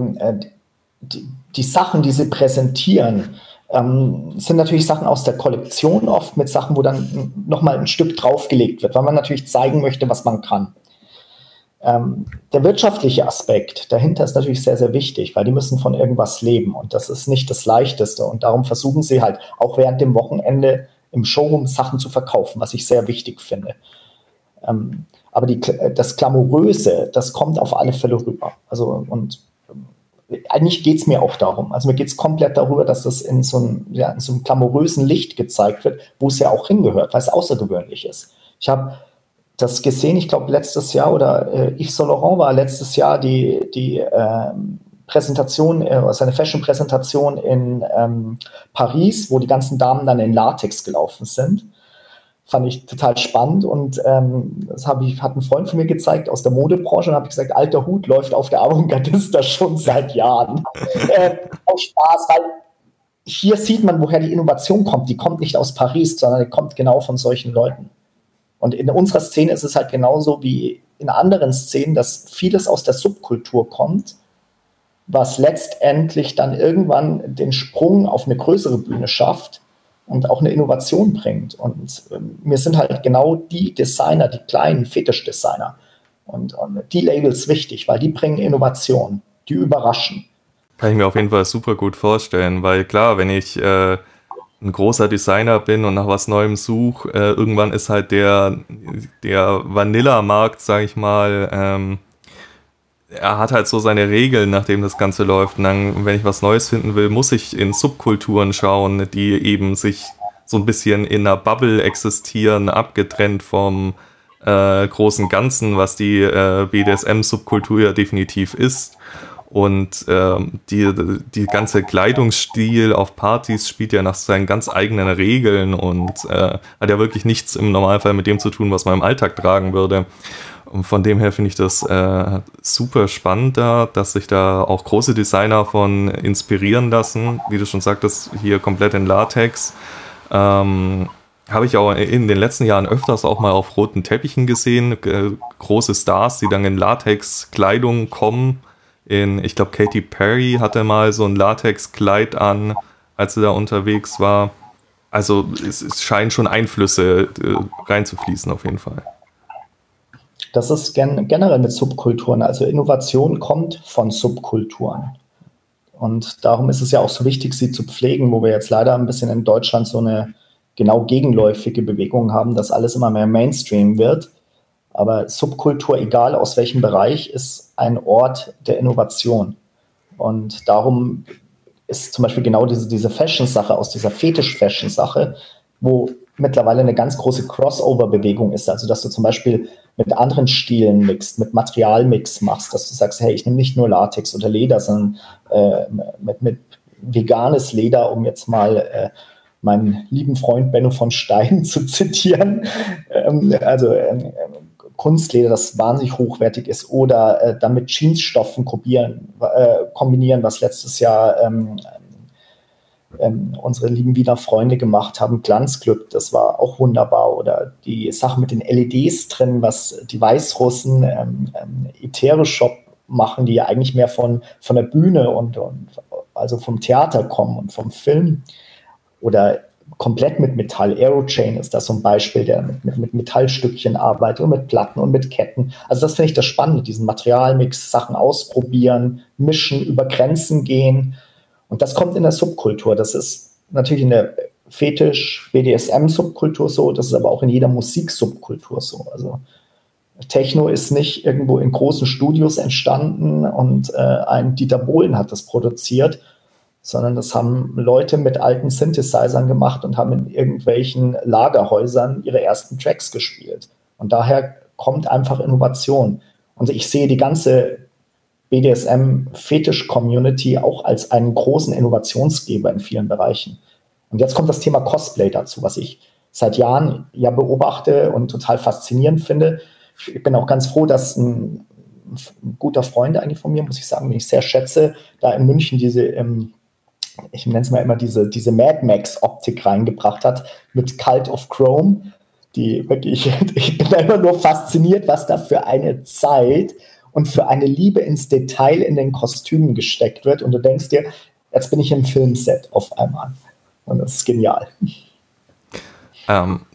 Sachen, die sie präsentieren, sind natürlich Sachen aus der Kollektion, oft mit Sachen, wo dann nochmal ein Stück draufgelegt wird, weil man natürlich zeigen möchte, was man kann. Der wirtschaftliche Aspekt dahinter ist natürlich sehr, sehr wichtig, weil die müssen von irgendwas leben und das ist nicht das Leichteste und darum versuchen sie halt auch während dem Wochenende im Showroom Sachen zu verkaufen, was ich sehr wichtig finde. Aber das Glamouröse, das kommt auf alle Fälle rüber. Also und eigentlich geht es mir auch darum. Also mir geht es komplett darüber, dass das in so einem glamourösen Licht gezeigt wird, wo es ja auch hingehört, weil es außergewöhnlich ist. Ich habe das gesehen, ich glaube letztes Jahr oder Yves Saint Laurent war letztes Jahr die Präsentation, seine Fashion-Präsentation in Paris, wo die ganzen Damen dann in Latex gelaufen sind. Fand ich total spannend und das hat ein Freund von mir gezeigt aus der Modebranche und habe gesagt, alter Hut läuft auf der Avantgardista schon seit Jahren. Auch Spaß, weil hier sieht man, woher die Innovation kommt. Die kommt nicht aus Paris, sondern die kommt genau von solchen Leuten. Und in unserer Szene ist es halt genauso wie in anderen Szenen, dass vieles aus der Subkultur kommt, was letztendlich dann irgendwann den Sprung auf eine größere Bühne schafft und auch eine Innovation bringt. Und mir sind halt genau die Designer, die kleinen Fetischdesigner und die Labels wichtig, weil die bringen Innovation, die überraschen. Kann ich mir auf jeden Fall super gut vorstellen, weil klar, wenn ich ein großer Designer bin und nach was Neuem suche, irgendwann ist halt der Vanilla-Markt, sag ich mal, er hat halt so seine Regeln, nachdem das Ganze läuft. Und dann, wenn ich was Neues finden will, muss ich in Subkulturen schauen, die eben sich so ein bisschen in einer Bubble existieren, abgetrennt vom großen Ganzen, was die BDSM-Subkultur ja definitiv ist. Und die ganze Kleidungsstil auf Partys spielt ja nach seinen ganz eigenen Regeln und hat ja wirklich nichts im Normalfall mit dem zu tun, was man im Alltag tragen würde. Und von dem her finde ich das super spannend da, dass sich da auch große Designer von inspirieren lassen. Wie du schon sagtest, hier komplett in Latex. Habe ich auch in den letzten Jahren öfters auch mal auf roten Teppichen gesehen. Große Stars, die dann in Latex-Kleidung kommen. Ich glaube, Katy Perry hatte mal so ein Latex-Kleid an, als sie da unterwegs war. Also es scheinen schon Einflüsse reinzufließen auf jeden Fall. Das ist generell mit Subkulturen. Also Innovation kommt von Subkulturen. Und darum ist es ja auch so wichtig, sie zu pflegen, wo wir jetzt leider ein bisschen in Deutschland so eine genau gegenläufige Bewegung haben, dass alles immer mehr Mainstream wird. Aber Subkultur, egal aus welchem Bereich, ist ein Ort der Innovation. Und darum ist zum Beispiel genau diese Fashion-Sache, aus dieser Fetisch-Fashion-Sache, wo mittlerweile eine ganz große Crossover-Bewegung ist. Also, dass du zum Beispiel mit anderen Stilen mixt, mit Materialmix machst, dass du sagst, hey, ich nehme nicht nur Latex oder Leder, sondern mit veganes Leder, um jetzt mal meinen lieben Freund Benno von Stein zu zitieren. Kunstleder, das wahnsinnig hochwertig ist, oder damit Jeansstoffen kombinieren, was letztes Jahr unsere lieben Wiener Freunde gemacht haben, Glanzclub, das war auch wunderbar, oder die Sache mit den LEDs drin, was die Weißrussen Ethereshop machen, die ja eigentlich mehr von der Bühne und also vom Theater kommen und vom Film, oder komplett mit Metall. Aerochain ist das so ein Beispiel, der mit Metallstückchen arbeitet und mit Platten und mit Ketten. Also das finde ich das Spannende, diesen Materialmix, Sachen ausprobieren, mischen, über Grenzen gehen. Und das kommt in der Subkultur. Das ist natürlich in der Fetisch-BDSM-Subkultur so, das ist aber auch in jeder Musiksubkultur so. Also Techno ist nicht irgendwo in großen Studios entstanden und ein Dieter Bohlen hat das produziert, sondern das haben Leute mit alten Synthesizern gemacht und haben in irgendwelchen Lagerhäusern ihre ersten Tracks gespielt. Und daher kommt einfach Innovation. Und ich sehe die ganze BDSM-Fetisch-Community auch als einen großen Innovationsgeber in vielen Bereichen. Und jetzt kommt das Thema Cosplay dazu, was ich seit Jahren ja beobachte und total faszinierend finde. Ich bin auch ganz froh, dass ein guter Freund eigentlich von mir, muss ich sagen, den ich sehr schätze, da in München ich nenne es mal immer diese Mad Max-Optik reingebracht hat mit Cult of Chrome, die wirklich, ich bin da immer nur fasziniert, was da für eine Zeit und für eine Liebe ins Detail in den Kostümen gesteckt wird. Und du denkst dir, jetzt bin ich im Filmset auf einmal. Und das ist genial.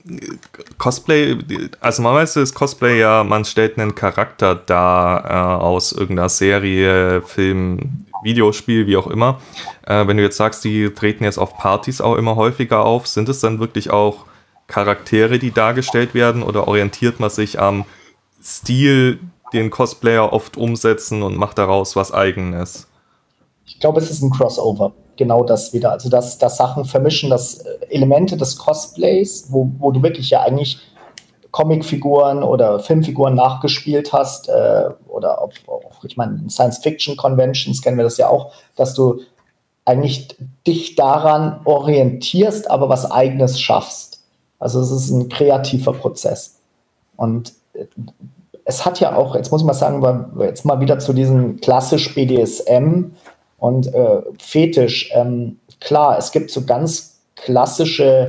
Cosplay, also normalerweise ist Cosplay ja, man stellt einen Charakter dar aus irgendeiner Serie, Film, Videospiel, wie auch immer. Wenn du jetzt sagst, die treten jetzt auf Partys auch immer häufiger auf, sind es dann wirklich auch Charaktere, die dargestellt werden, oder orientiert man sich am Stil, den Cosplayer oft umsetzen und macht daraus was Eigenes? Ich glaube, es ist ein Crossover. Genau das wieder. Also, dass Sachen vermischen, dass Elemente des Cosplays, wo du wirklich ja eigentlich Comicfiguren oder Filmfiguren nachgespielt hast, oder auch, ich meine, in Science-Fiction-Conventions kennen wir das ja auch, dass du eigentlich dich daran orientierst, aber was Eigenes schaffst. Also es ist ein kreativer Prozess. Und es hat ja auch, jetzt muss ich mal sagen, jetzt mal wieder zu diesem klassisch BDSM und Fetisch. Klar, es gibt so ganz klassische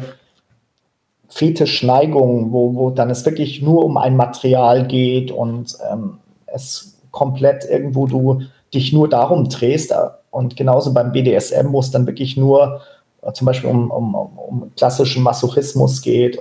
Fetischneigungen, wo dann es wirklich nur um ein Material geht und es komplett irgendwo du dich nur darum drehst. Und genauso beim BDSM, wo es dann wirklich nur zum Beispiel um klassischen Masochismus geht.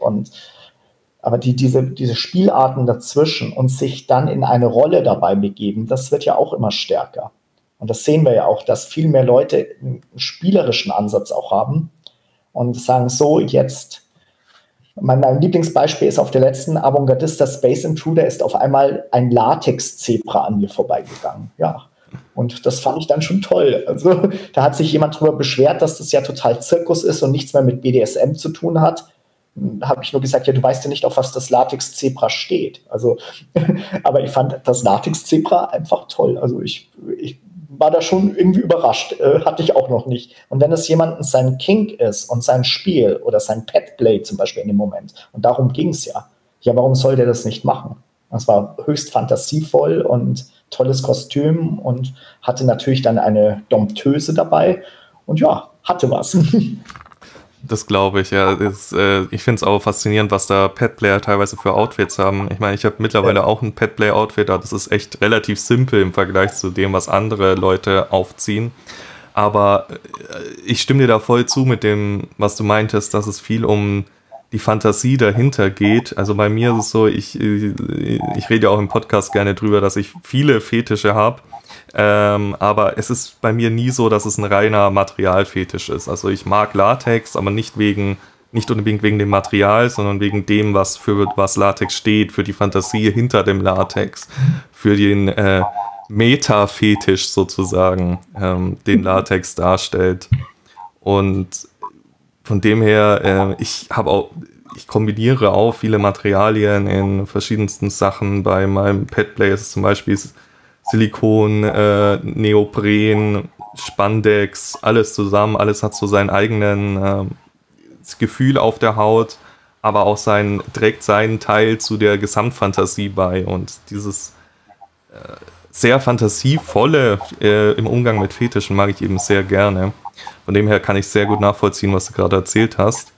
Aber diese Spielarten dazwischen und sich dann in eine Rolle dabei begeben, das wird ja auch immer stärker. Und das sehen wir ja auch, dass viel mehr Leute einen spielerischen Ansatz auch haben und sagen, so jetzt, mein Lieblingsbeispiel ist auf der letzten Avantgardista Space Intruder ist auf einmal ein Latex-Zebra an mir vorbeigegangen. Ja, und das fand ich dann schon toll. Also da hat sich jemand drüber beschwert, dass das ja total Zirkus ist und nichts mehr mit BDSM zu tun hat. Da habe ich nur gesagt, ja, du weißt ja nicht, auf was das Latex-Zebra steht. Also, aber ich fand das Latex-Zebra einfach toll. Also ich war da schon irgendwie überrascht. Hatte ich auch noch nicht. Und wenn es jemandem sein Kink ist und sein Spiel oder sein Petplay zum Beispiel in dem Moment, und darum ging es ja. Ja, warum soll der das nicht machen? Das war höchst fantasievoll und tolles Kostüm und hatte natürlich dann eine Dompteuse dabei. Und ja, hatte was. Das glaube ich, ja. Ich finde es auch faszinierend, was da Petplayer teilweise für Outfits haben. Ich meine, ich habe mittlerweile auch ein Petplay-Outfit, aber das ist echt relativ simpel im Vergleich zu dem, was andere Leute aufziehen. Aber ich stimme dir da voll zu mit dem, was du meintest, dass es viel um die Fantasie dahinter geht. Also bei mir ist es so, ich rede ja auch im Podcast gerne drüber, dass ich viele Fetische habe. Aber es ist bei mir nie so, dass es ein reiner Materialfetisch ist. Also ich mag Latex, aber nicht unbedingt wegen dem Material, sondern wegen dem, was Latex steht, für die Fantasie hinter dem Latex, für den Meta-Fetisch sozusagen, den Latex darstellt. Und von dem her, ich kombiniere auch viele Materialien in verschiedensten Sachen. Bei meinem Petplay ist es zum Beispiel Silikon, Neopren, Spandex, alles zusammen, alles hat so seinen eigenen Gefühl auf der Haut, aber auch trägt seinen Teil zu der Gesamtfantasie bei, und dieses sehr fantasievolle im Umgang mit Fetischen mag ich eben sehr gerne. Von dem her kann ich sehr gut nachvollziehen, was du gerade erzählt hast.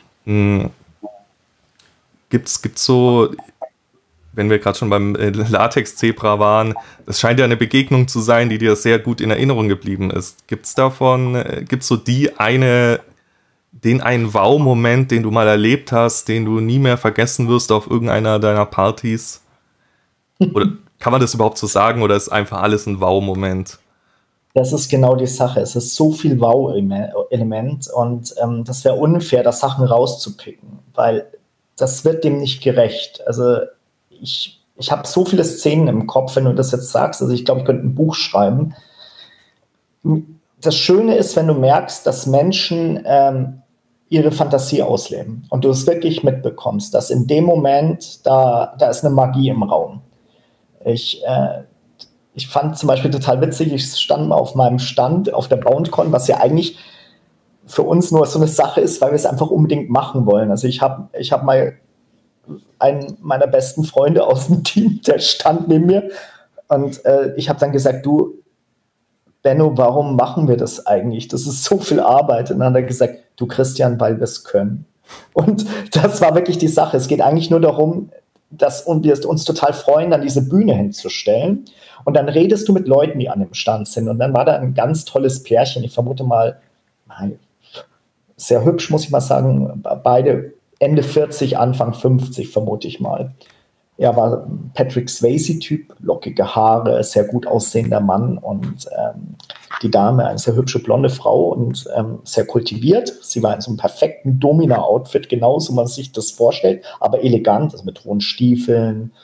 Gibt's so, wenn wir gerade schon beim Latex-Zebra waren, das scheint ja eine Begegnung zu sein, die dir sehr gut in Erinnerung geblieben ist. Gibt's so den einen Wow-Moment, den du mal erlebt hast, den du nie mehr vergessen wirst auf irgendeiner deiner Partys? Oder kann man das überhaupt so sagen, oder ist einfach alles ein Wow-Moment? Das ist genau die Sache. Es ist so viel Wow-Element und das wäre unfair, da Sachen rauszupicken, weil das wird dem nicht gerecht. Also ich habe so viele Szenen im Kopf, wenn du das jetzt sagst. Also ich glaube, ich könnte ein Buch schreiben. Das Schöne ist, wenn du merkst, dass Menschen ihre Fantasie ausleben und du es wirklich mitbekommst, dass in dem Moment, da ist eine Magie im Raum. Ich fand zum Beispiel total witzig, ich stand mal auf meinem Stand auf der BoundCon, was ja eigentlich für uns nur so eine Sache ist, weil wir es einfach unbedingt machen wollen. Also ich hab mal einen meiner besten Freunde aus dem Team, der stand neben mir und ich habe dann gesagt, du, Benno, warum machen wir das eigentlich? Das ist so viel Arbeit. Und dann hat er gesagt, du Christian, weil wir es können. Und das war wirklich die Sache. Es geht eigentlich nur darum, dass wir uns total freuen, dann diese Bühne hinzustellen. Und dann redest du mit Leuten, die an dem Stand sind. Und dann war da ein ganz tolles Pärchen. Ich vermute mal, sehr hübsch, muss ich mal sagen. Beide Ende 40, Anfang 50, vermute ich mal. Er war Patrick Swayze-Typ, lockige Haare, sehr gut aussehender Mann und die Dame, eine sehr hübsche blonde Frau und sehr kultiviert. Sie war in so einem perfekten Domina-Outfit, genauso wie man sich das vorstellt, aber elegant, also mit hohen Stiefeln,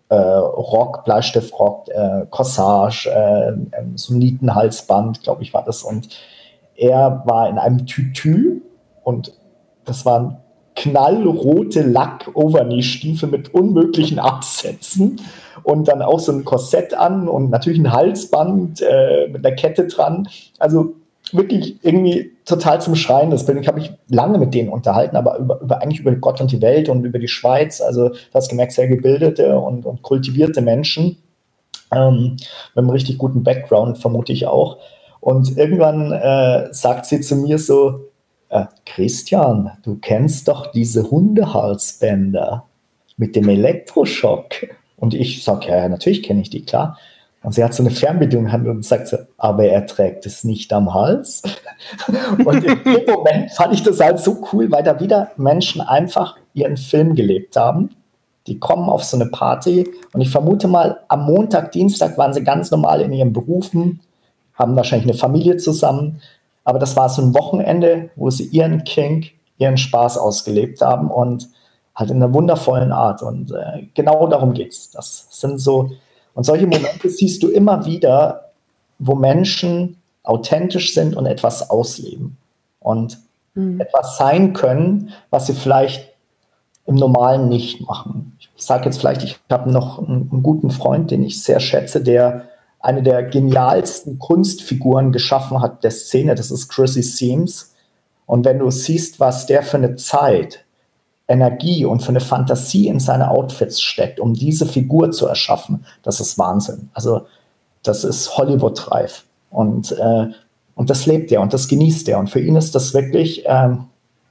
Rock, Bleistiftrock, Corsage, so ein Nietenhalsband, glaube ich, war das. Und er war in einem Tütü und das waren knallrote Lack-Overknee-Stiefel mit unmöglichen Absätzen und dann auch so ein Korsett an und natürlich ein Halsband mit einer Kette dran. Also wirklich irgendwie total zum Schreien. Ich habe mich lange mit denen unterhalten, aber eigentlich über Gott und die Welt und über die Schweiz. Also du hast gemerkt, sehr gebildete und kultivierte Menschen mit einem richtig guten Background, vermute ich auch. Und irgendwann sagt sie zu mir so, Christian, du kennst doch diese Hundehalsbänder mit dem Elektroschock. Und ich sage, ja, natürlich kenne ich die, klar. Und sie hat so eine Fernbedienung in der Hand und sagt so, aber er trägt es nicht am Hals. Und in dem Moment fand ich das halt so cool, weil da wieder Menschen einfach ihren Film gelebt haben. Die kommen auf so eine Party und ich vermute mal, am Montag, Dienstag waren sie ganz normal in ihren Berufen, haben wahrscheinlich eine Familie zusammen. Aber das war so ein Wochenende, wo sie ihren Kink, ihren Spaß ausgelebt haben und halt in einer wundervollen Art. Und genau darum geht's. Das sind so, und solche Momente siehst du immer wieder, wo Menschen authentisch sind und etwas ausleben und etwas sein können, was sie vielleicht im Normalen nicht machen. Ich sage jetzt vielleicht, ich habe noch einen guten Freund, den ich sehr schätze, der eine der genialsten Kunstfiguren geschaffen hat der Szene, das ist Chrissy Seams. Und wenn du siehst, was der für eine Zeit, Energie und für eine Fantasie in seine Outfits steckt, um diese Figur zu erschaffen, das ist Wahnsinn. Also das ist Hollywood-reif. Und das lebt er und das genießt er. Und für ihn ist das wirklich, ja,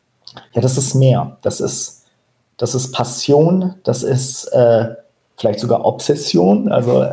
das ist mehr. Das ist Passion, das ist vielleicht sogar Obsession,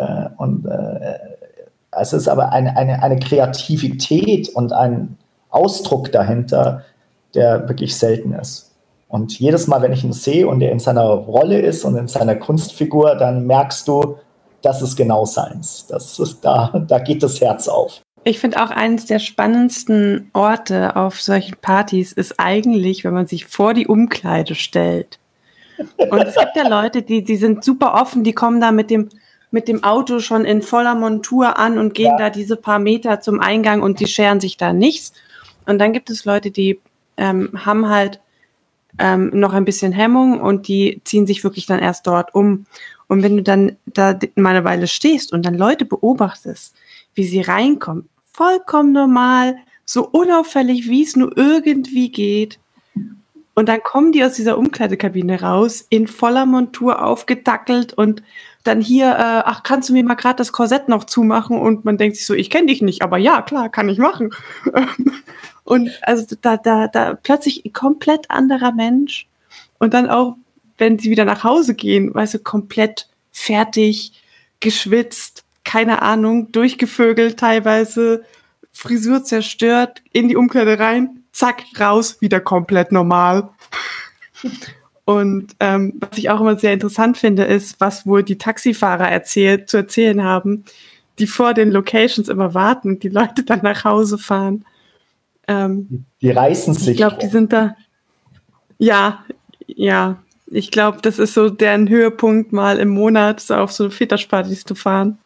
es ist aber eine Kreativität und ein Ausdruck dahinter, der wirklich selten ist. Und jedes Mal, wenn ich ihn sehe und er in seiner Rolle ist und in seiner Kunstfigur, dann merkst du, das ist genau seins. Da geht das Herz auf. Ich finde auch eines der spannendsten Orte auf solchen Partys ist eigentlich, wenn man sich vor die Umkleide stellt. Und es gibt ja Leute, die sind super offen, die kommen da mit dem Auto schon in voller Montur an und gehen da diese paar Meter zum Eingang und die scheren sich da nichts. Und dann gibt es Leute, die haben halt noch ein bisschen Hemmung und die ziehen sich wirklich dann erst dort um. Und wenn du dann da mal eine Weile stehst und dann Leute beobachtest, wie sie reinkommen, vollkommen normal, so unauffällig, wie es nur irgendwie geht, und dann kommen die aus dieser Umkleidekabine raus, in voller Montur aufgedackelt und dann hier, ach, kannst du mir mal gerade das Korsett noch zumachen? Und man denkt sich so, ich kenne dich nicht, aber ja, klar, kann ich machen. Und also da plötzlich ein komplett anderer Mensch. Und dann auch, wenn sie wieder nach Hause gehen, weißt du, komplett fertig, geschwitzt, keine Ahnung, durchgevögelt teilweise, Frisur zerstört, in die Umkleide rein, zack, raus, wieder komplett normal. Und was ich auch immer sehr interessant finde, ist, was wohl die Taxifahrer zu erzählen haben, die vor den Locations immer warten und die Leute dann nach Hause fahren. Die reißen sich. Ich glaube, die sind da. Ja. Ich glaube, das ist so deren Höhepunkt, mal im Monat so auf so Fetischpartys zu fahren.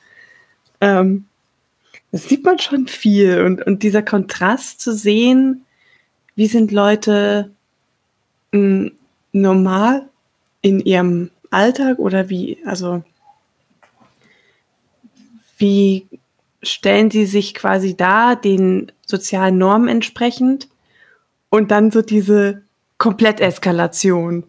Das sieht man schon viel. Und dieser Kontrast zu sehen, wie sind Leute normal in ihrem Alltag oder wie stellen sie sich quasi dar, den sozialen Normen entsprechend und dann so diese Kompletteskalation.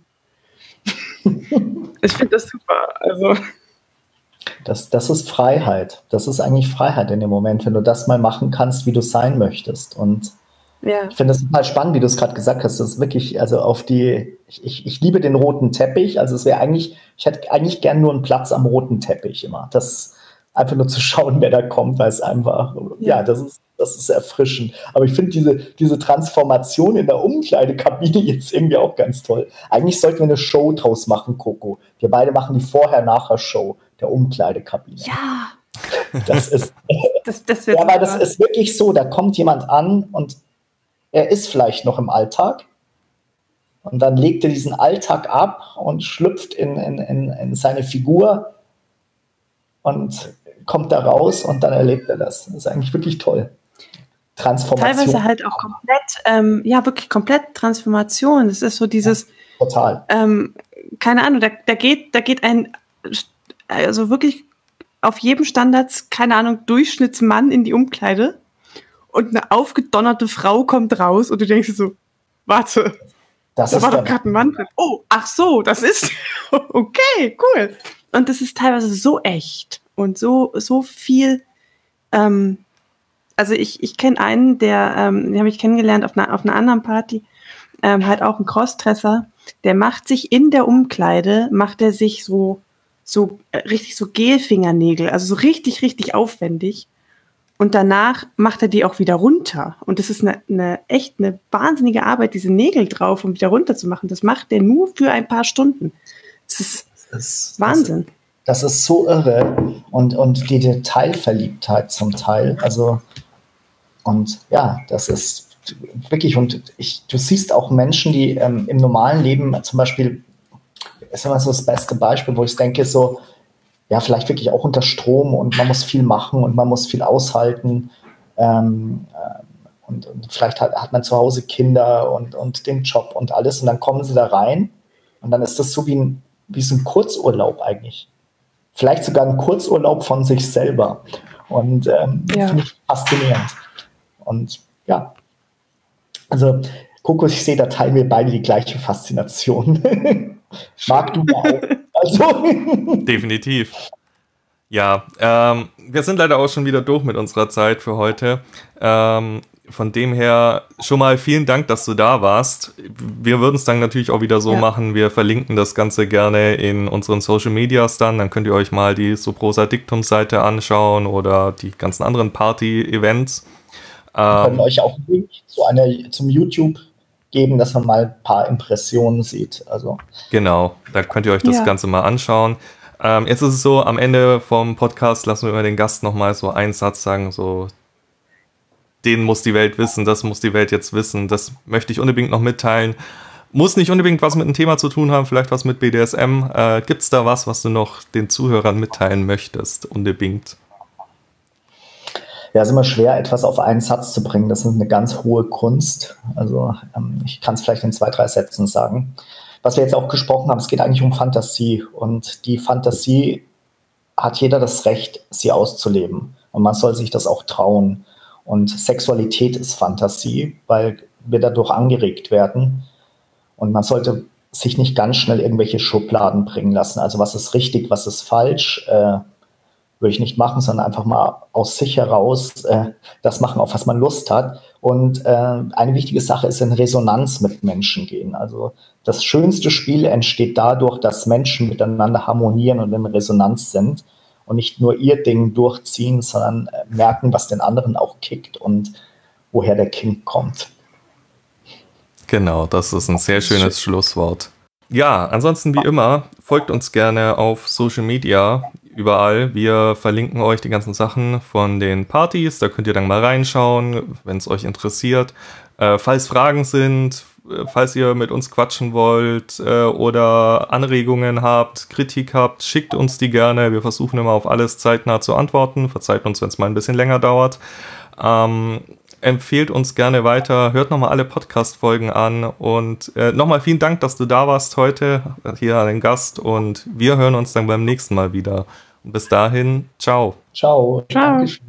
Ich finde das super. Also das ist Freiheit. Das ist eigentlich Freiheit in dem Moment, wenn du das mal machen kannst, wie du sein möchtest. Und ich finde das total spannend, wie du es gerade gesagt hast. Das ist wirklich, also ich liebe den roten Teppich. Also ich hätte eigentlich gern nur einen Platz am roten Teppich immer. einfach nur zu schauen, wer da kommt, weil es einfach, ja, das ist erfrischend. Aber ich finde diese Transformation in der Umkleidekabine jetzt irgendwie auch ganz toll. Eigentlich sollten wir eine Show draus machen, Coco. Wir beide machen die Vorher-Nachher-Show der Umkleidekabine. Ja. Das ist, ja, weil das ist wirklich so, da kommt jemand an und er ist vielleicht noch im Alltag und dann legt er diesen Alltag ab und schlüpft in seine Figur und kommt da raus und dann erlebt er das. Das ist eigentlich wirklich toll. Transformation. Teilweise halt auch komplett, wirklich komplett Transformation. Das ist so dieses, ja, total. Keine Ahnung, da geht ein, also wirklich auf jedem Standards, keine Ahnung, Durchschnittsmann in die Umkleide und eine aufgedonnerte Frau kommt raus und du denkst so, warte, da war doch gerade ein Mann drin. Oh, ach so, das ist, okay, cool. Und das ist teilweise so echt und so viel, also ich kenne einen, den habe ich kennengelernt auf einer anderen Party, halt auch ein Crossdresser, der macht sich in der Umkleide, macht er sich so richtig so Gelfingernägel, also so richtig, richtig aufwendig. Und danach macht er die auch wieder runter. Und das ist echt eine wahnsinnige Arbeit, diese Nägel drauf, um wieder runter zu machen. Das macht er nur für ein paar Stunden. Das ist Wahnsinn. Das ist so irre. Und die Detailverliebtheit zum Teil. Also, und ja, das ist wirklich, und du siehst auch Menschen, die im normalen Leben zum Beispiel, ist immer so das beste Beispiel, wo ich denke, so, ja, vielleicht wirklich auch unter Strom und man muss viel machen und man muss viel aushalten. Und vielleicht hat man zu Hause Kinder und den Job und alles und dann kommen sie da rein und dann ist das so wie so ein Kurzurlaub eigentlich. Vielleicht sogar ein Kurzurlaub von sich selber. Und finde ich faszinierend. Und ja, also Coco, ich sehe, da teilen wir beide die gleiche Faszination. Mag du auch. Also. Definitiv. Ja, wir sind leider auch schon wieder durch mit unserer Zeit für heute. Von dem her schon mal vielen Dank, dass du da warst. Wir würden es dann natürlich auch wieder so machen. Wir verlinken das Ganze gerne in unseren Social Medias dann könnt ihr euch mal die Soprosa Dictum Seite anschauen oder die ganzen anderen Party-Events. Wir können euch auch einen Link zum YouTube geben, dass man mal ein paar Impressionen sieht. Also. Genau, da könnt ihr euch das Ganze mal anschauen. Jetzt ist es so, am Ende vom Podcast lassen wir immer den Gast nochmal so einen Satz sagen, so, den muss die Welt wissen, das muss die Welt jetzt wissen, das möchte ich unbedingt noch mitteilen. Muss nicht unbedingt was mit dem Thema zu tun haben, vielleicht was mit BDSM. Gibt es da was du noch den Zuhörern mitteilen möchtest, unbedingt? Ja, es ist immer schwer, etwas auf einen Satz zu bringen. Das ist eine ganz hohe Kunst. Also ich kann es vielleicht in 2, 3 Sätzen sagen. Was wir jetzt auch gesprochen haben, es geht eigentlich um Fantasie. Und die Fantasie hat jeder das Recht, sie auszuleben. Und man soll sich das auch trauen. Und Sexualität ist Fantasie, weil wir dadurch angeregt werden. Und man sollte sich nicht ganz schnell irgendwelche Schubladen bringen lassen. Also was ist richtig, was ist falsch, würde ich nicht machen, sondern einfach mal aus sich heraus das machen, auf was man Lust hat. Und eine wichtige Sache ist in Resonanz mit Menschen gehen. Also das schönste Spiel entsteht dadurch, dass Menschen miteinander harmonieren und in Resonanz sind und nicht nur ihr Ding durchziehen, sondern merken, was den anderen auch kickt und woher der Kick kommt. Genau, das ist ein sehr schönes Schlusswort. Ja, ansonsten wie immer, folgt uns gerne auf Social Media, überall. Wir verlinken euch die ganzen Sachen von den Partys, da könnt ihr dann mal reinschauen, wenn es euch interessiert. Falls Fragen sind, falls ihr mit uns quatschen wollt oder Anregungen habt, Kritik habt, schickt uns die gerne. Wir versuchen immer auf alles zeitnah zu antworten. Verzeiht uns, wenn es mal ein bisschen länger dauert. Empfehlt uns gerne weiter, hört nochmal alle Podcast-Folgen an und nochmal vielen Dank, dass du da warst heute, hier an den Gast und wir hören uns dann beim nächsten Mal wieder. Und bis dahin, ciao. Ciao. Ciao. Dankeschön.